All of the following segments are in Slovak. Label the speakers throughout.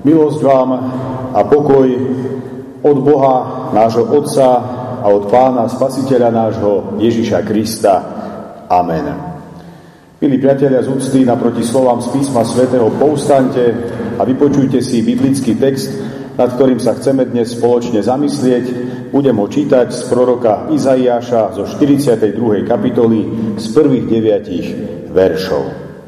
Speaker 1: Milosť vám a pokoj od Boha, nášho Otca a od Pána Spasiteľa nášho Ježiša Krista. Amen. Milí priatelia z úcty, naproti slovám z písma svätého povstaňte a vypočujte si biblický text, nad ktorým sa chceme dnes spoločne zamyslieť. Budem ho čítať z proroka Izaiáša zo 42. kapitoly z prvých 9 veršov.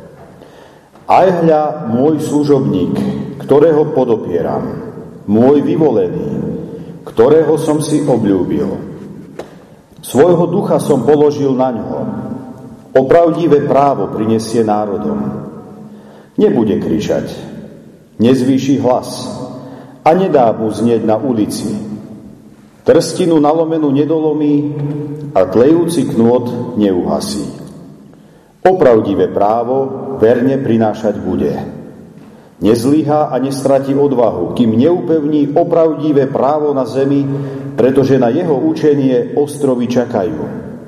Speaker 1: Aj hľa môj služobník, ktorého podopieram, môj vyvolený, ktorého som si obľúbil. Svojho ducha som položil na ňo. Opravdivé právo prinesie národom. Nebude kričať, nezvýši hlas a nedá mu znieť na ulici. Trstinu nalomenú nedolomí a tlejúci knôt neuhasí. Opravdivé právo verne prinášať bude. Nezlyhá a nestratí odvahu, kým neupevní opravdivé právo na zemi, pretože na jeho učenie ostrovy čakajú.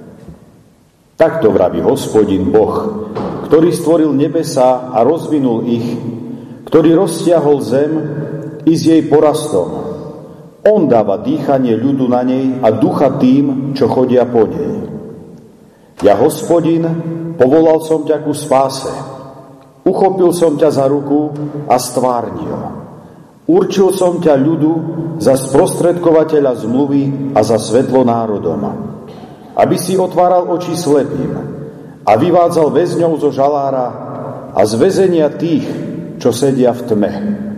Speaker 1: Takto vraví Hospodin Boh, ktorý stvoril nebesá a rozvinul ich, ktorý roztiahol zem i s jej porastom. On dáva dýchanie ľudu na nej a ducha tým, čo chodia po nej. Ja, Hospodin, povolal som ťa ku spáse. Uchopil som ťa za ruku a stvárnil. Určil som ťa ľudu za sprostredkovateľa zmluvy a za svetlo národom, aby si otváral oči slepým a vyvádzal väzňov zo žalára a z väzenia tých, čo sedia v tme.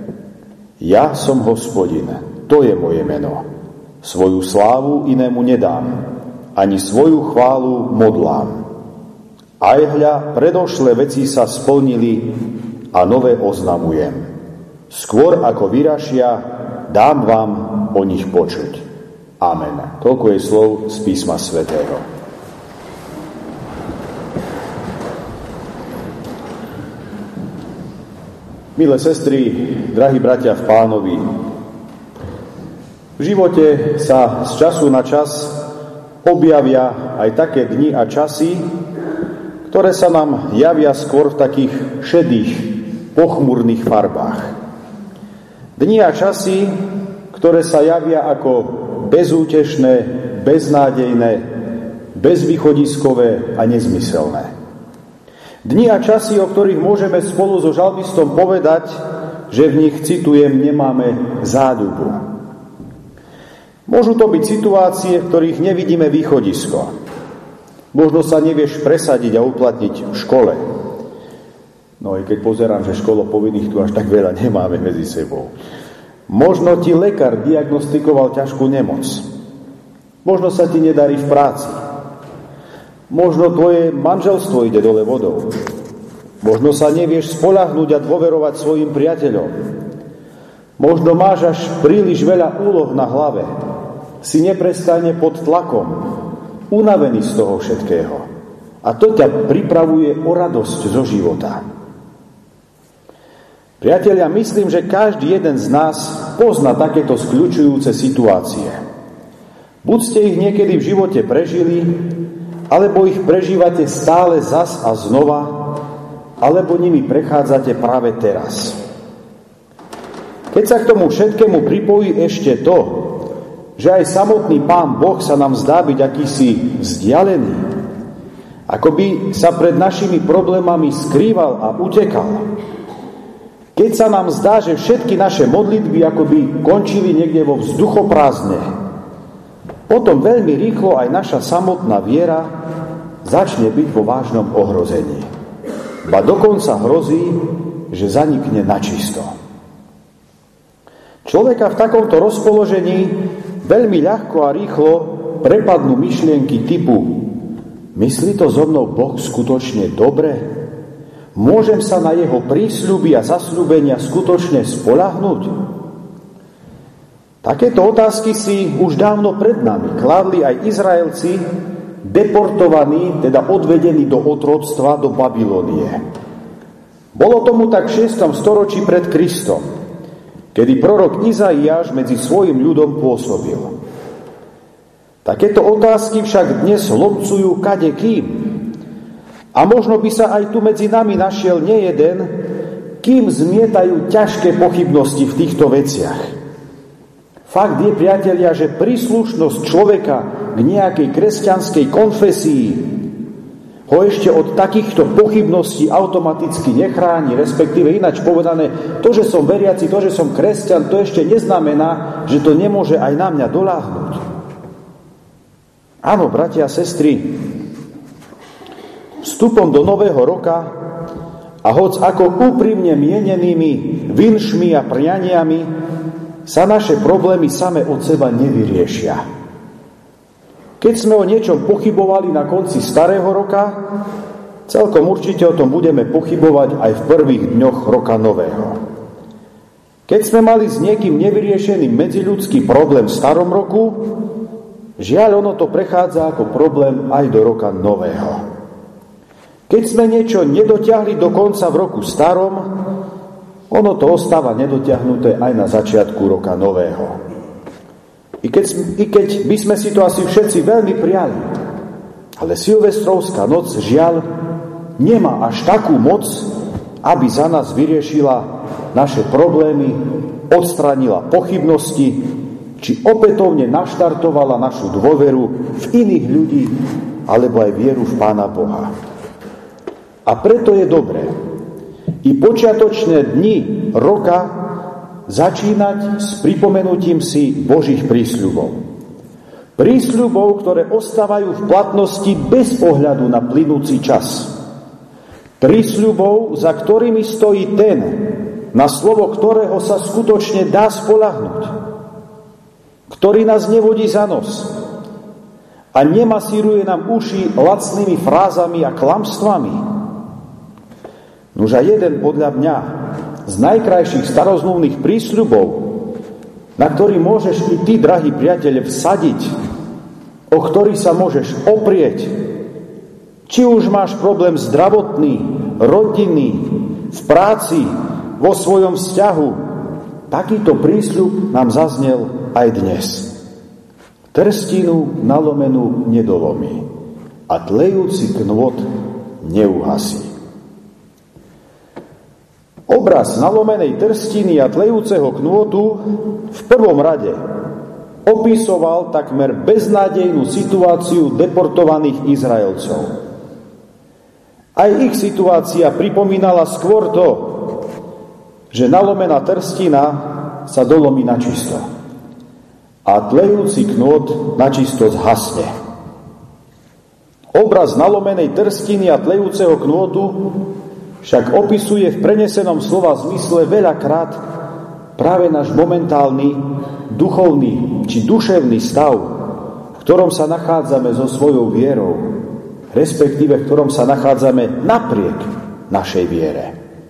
Speaker 1: Ja som Hospodin, to je moje meno. Svoju slávu inému nedám, ani svoju chválu modlám. Aj hľa, predošlé veci sa splnili a nové oznamujem. Skôr ako vyrašia, dám vám o nich počuť. Amen. Toľko je slov z písma svätého. Milé sestry, drahí bratia v Pánovi, v živote sa z času na čas objavia aj také dni a časy, ktoré sa nám javia skôr v takých šedých, pochmurných farbách. Dni a časy, ktoré sa javia ako bezútešné, beznádejné, bezvýchodiskové a nezmyselné. Dni a časy, o ktorých môžeme spolu so žalmistom povedať, že v nich, citujem, nemáme záľubu. Môžu to byť situácie, v ktorých nevidíme východisko. Možno sa nevieš presadiť a uplatniť v škole. No i keď pozerám, že školopovinných tu až tak veľa nemáme medzi sebou. Možno ti lekár diagnostikoval ťažkú nemoc. Možno sa ti nedarí v práci. Možno tvoje manželstvo ide dole vodou. Možno sa nevieš spoľahnúť a dôverovať svojim priateľom. Možno máš až príliš veľa úloh na hlave. Si neprestane pod tlakom, unavený z toho všetkého. A to ťa pripravuje o radosť zo života. Priatelia, myslím, že každý jeden z nás pozná takéto skľučujúce situácie. Buď ste ich niekedy v živote prežili, alebo ich prežívate stále zas a znova, alebo nimi prechádzate práve teraz. Keď sa k tomu všetkému pripojí ešte to, že aj samotný Pán Boh sa nám zdá byť akýsi vzdialený, ako by sa pred našimi problémami skrýval a utekal. Keď sa nám zdá, že všetky naše modlitby akoby končili niekde vo vzduchoprázdne, potom veľmi rýchlo aj naša samotná viera začne byť vo vážnom ohrození. Ba dokonca hrozí, že zanikne načisto. Človeka v takomto rozpoložení veľmi ľahko a rýchlo prepadnú myšlienky typu: myslí to so mnou Boh skutočne dobre? Môžem sa na jeho prísľuby a zasľúbenia skutočne spoľahnúť? Takéto otázky si už dávno pred nami kládli aj Izraelci, deportovaní, teda odvedení do otroctva do Babilónie. Bolo tomu tak v 6. storočí pred Kristom, kedy prorok Izaiáš medzi svojim ľudom pôsobil. Takéto otázky však dnes lomcujú kadekým. A možno by sa aj tu medzi nami našiel nejeden, kým zmietajú ťažké pochybnosti v týchto veciach. Fakt je, priatelia, že príslušnosť človeka k nejakej kresťanskej konfesii ho ešte od takýchto pochybností automaticky nechráni, respektíve ináč povedané, to, že som veriaci, to, že som kresťan, to ešte neznamená, že to nemôže aj na mňa doľahnúť. Áno, bratia a sestry, vstupom do nového roka a hoc ako úprimne mienenými vinšmi a prianiami sa naše problémy same od seba nevyriešia. Keď sme o niečom pochybovali na konci starého roka, celkom určite o tom budeme pochybovať aj v prvých dňoch roka nového. Keď sme mali s niekým nevyriešený medziľudský problém v starom roku, žiaľ, ono to prechádza ako problém aj do roka nového. Keď sme niečo nedotiahli do konca v roku starom, ono to ostáva nedotiahnuté aj na začiatku roka nového. I keď by sme si to asi všetci veľmi prijali, ale silvestrovská noc, žiaľ, nemá až takú moc, aby za nás vyriešila naše problémy, odstránila pochybnosti, či opätovne naštartovala našu dôveru v iných ľudí, alebo aj vieru v Pána Boha. A preto je dobré i počiatočné dni roka začínať s pripomenutím si Božích prísľubov. Prísľubov, ktoré ostávajú v platnosti bez ohľadu na plynúci čas. Prísľubov, za ktorými stojí ten, na slovo ktorého sa skutočne dá spoľahnúť, ktorý nás nevodí za nos a nemasíruje nám uši lacnými frázami a klamstvami. Nuž a jeden podľa mňa z najkrajších starozmluvných prísľubov, na ktorý môžeš i ty, drahý priateľ, vsadiť, o ktorý sa môžeš oprieť, či už máš problém zdravotný, rodinný, v práci, vo svojom vzťahu, takýto prísľub nám zaznel aj dnes. Trstinu nalomenú nedolomí a tlejúci knôt neuhasí. Obraz nalomenej trstiny a tlejúceho knôtu v prvom rade opisoval takmer beznádejnú situáciu deportovaných Izraelcov. Aj ich situácia pripomínala skôr to, že nalomená trstina sa dolomí načisto a tlejúci knôt načisto zhasne. Obraz nalomenej trstiny a tlejúceho knôtu však opisuje v prenesenom slova zmysle veľakrát práve náš momentálny duchovný či duševný stav, v ktorom sa nachádzame so svojou vierou, respektíve v ktorom sa nachádzame napriek našej viere.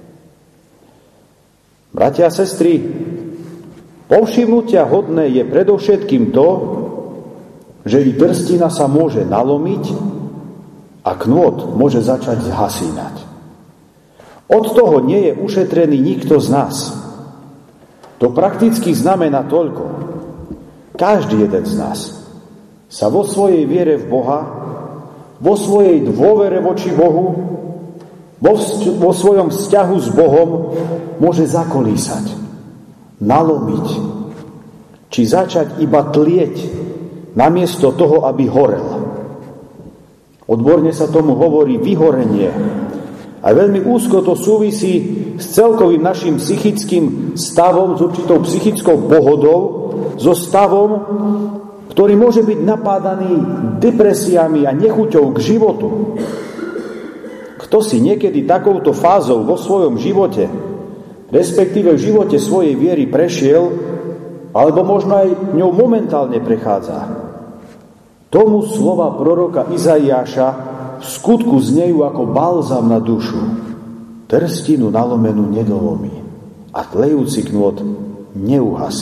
Speaker 1: Bratia a sestry, povšimnutia hodné je predovšetkým to, že i trstina sa môže nalomiť a knôt môže začať zhasínať. Od toho nie je ušetrený nikto z nás. To prakticky znamená toľko. Každý jeden z nás sa vo svojej viere v Boha, vo svojej dôvere voči Bohu, vo svojom vzťahu s Bohom môže zakolísať, nalomiť, či začať iba tlieť namiesto toho, aby horel. Odborne sa tomu hovorí vyhorenie. A veľmi úzko to súvisí s celkovým našim psychickým stavom, s určitou psychickou pohodou, so stavom, ktorý môže byť napádaný depresiami a nechuťou k životu. Kto si niekedy takouto fázou vo svojom živote, respektíve v živote svojej viery prešiel, alebo možno aj ňou momentálne prechádza, tomu slova proroka Izaiáša v skutku znejú ako balzam na dušu. Trstinu nalomenú nedolomí a tlejúci knôt neuhasí.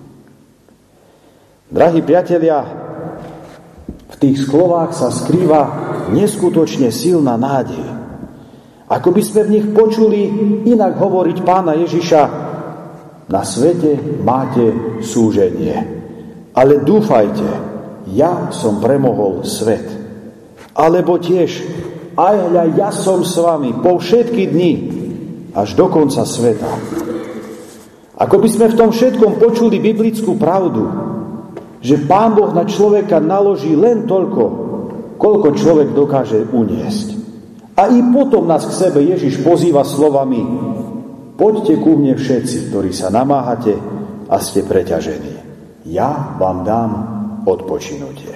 Speaker 1: Drahí priatelia, v tých slovách sa skrýva neskutočne silná nádej. Ako by sme v nich počuli inak hovoriť Pána Ježiša: na svete máte súženie, ale dúfajte, ja som premohol svet. Alebo tiež: aj hľa, ja som s vami po všetky dni až do konca sveta. Ako by sme v tom všetkom počuli biblickú pravdu, že Pán Boh na človeka naloží len toľko, koľko človek dokáže uniesť. A i potom nás k sebe Ježiš pozýva slovami: poďte ku mne všetci, ktorí sa namáhate a ste preťažení. Ja vám dám odpočinutie.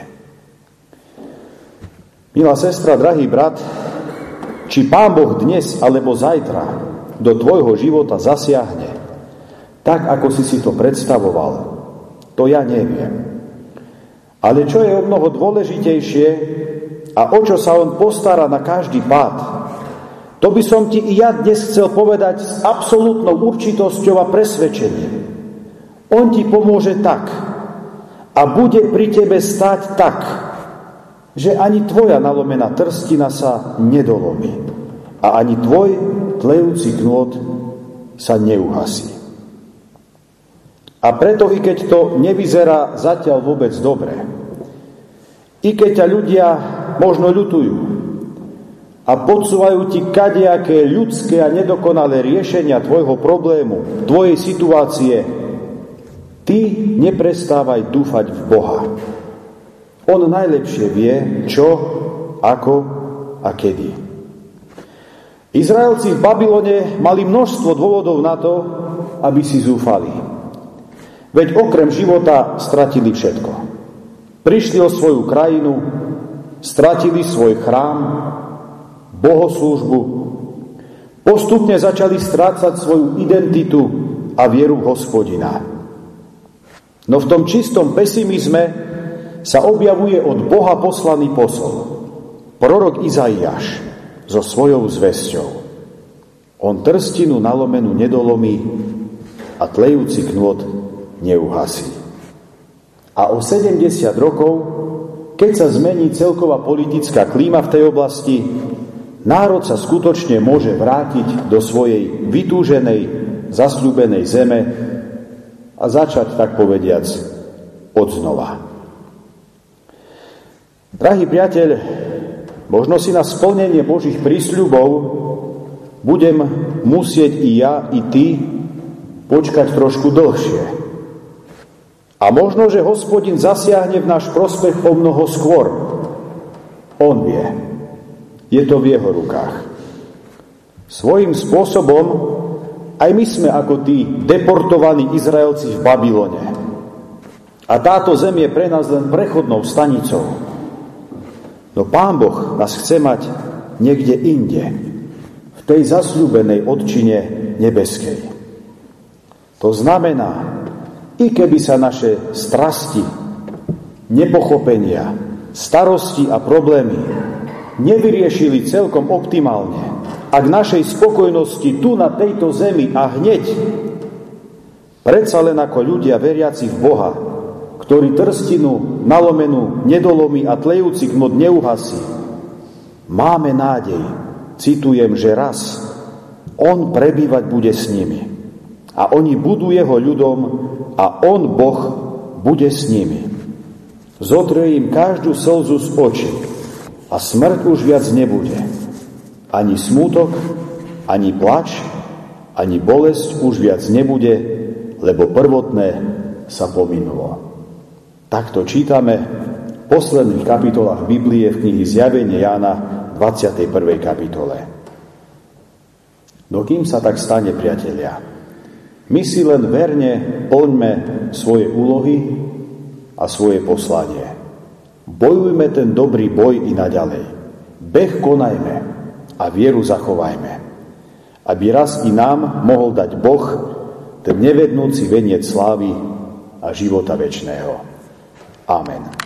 Speaker 1: Milá sestra, drahý brat, či Pán Boh dnes alebo zajtra do tvojho života zasiahne, tak ako si to predstavoval, to ja neviem. Ale čo je o mnoho dôležitejšie a o čo sa on postará na každý pád, to by som ti i ja dnes chcel povedať s absolútnou určitosťou a presvedčením. On ti pomôže tak a bude pri tebe stáť tak, že ani tvoja nalomená trstina sa nedolomí a ani tvoj tlejúci knôt sa neuhasí. A preto, i keď to nevyzerá zatiaľ vôbec dobre, i keď ťa ľudia možno ľutujú a podsúvajú ti kadejaké ľudské a nedokonalé riešenia tvojho problému, tvojej situácie, ty neprestávaj dúfať v Boha. On najlepšie vie, čo, ako a kedy. Izraelci v Babylone mali množstvo dôvodov na to, aby si zúfali. Veď okrem života stratili všetko. Prišli o svoju krajinu, stratili svoj chrám, bohoslúžbu, postupne začali strácať svoju identitu a vieru v Hospodina. No v tom čistom pesimizme sa objavuje od Boha poslaný posol, prorok Izaiáš so svojou zvesťou. On trstinu nalomenú nedolomí a tlejúci knôt neuhasí. A o 70 rokov, keď sa zmení celková politická klíma v tej oblasti, národ sa skutočne môže vrátiť do svojej vytúženej, zasľúbenej zeme a začať, tak povediac, odznova. Drahý priateľ, možno si na splnenie Božích prísľubov budem musieť i ja, i ty počkať trošku dlhšie. A možno, že Hospodin zasiahne v náš prospech o mnoho skôr. On vie. Je to v jeho rukách. Svojím spôsobom aj my sme ako tí deportovaní Izraelci v Babylone. A táto zem je pre nás len prechodnou stanicou. No Pán Boh nás chce mať niekde inde, v tej zasľúbenej odčine nebeskej. To znamená, i keby sa naše strasti, nepochopenia, starosti a problémy nevyriešili celkom optimálne, a k našej spokojnosti tu na tejto zemi a hneď, predsa len ako ľudia veriaci v Boha, ktorý trstinu nalomenú nedolomí a tlejúci knôt neuhasí, máme nádej, citujem, že raz on prebývať bude s nimi a oni budú jeho ľudom a on, Boh, bude s nimi. Zotrie im každú slzu z očí a smrť už viac nebude. Ani smútok, ani plač, ani bolesť už viac nebude, lebo prvotné sa pominulo. Takto čítame v posledných kapitolách Biblie v knihy Zjavenie Jána 21. kapitole. No kým sa tak stane, priatelia, my si len verne plňme svoje úlohy a svoje poslanie. Bojujme ten dobrý boj i naďalej. Beh konajme a vieru zachovajme, aby raz i nám mohol dať Boh ten nevednúci veniec slávy a života večného. Amen.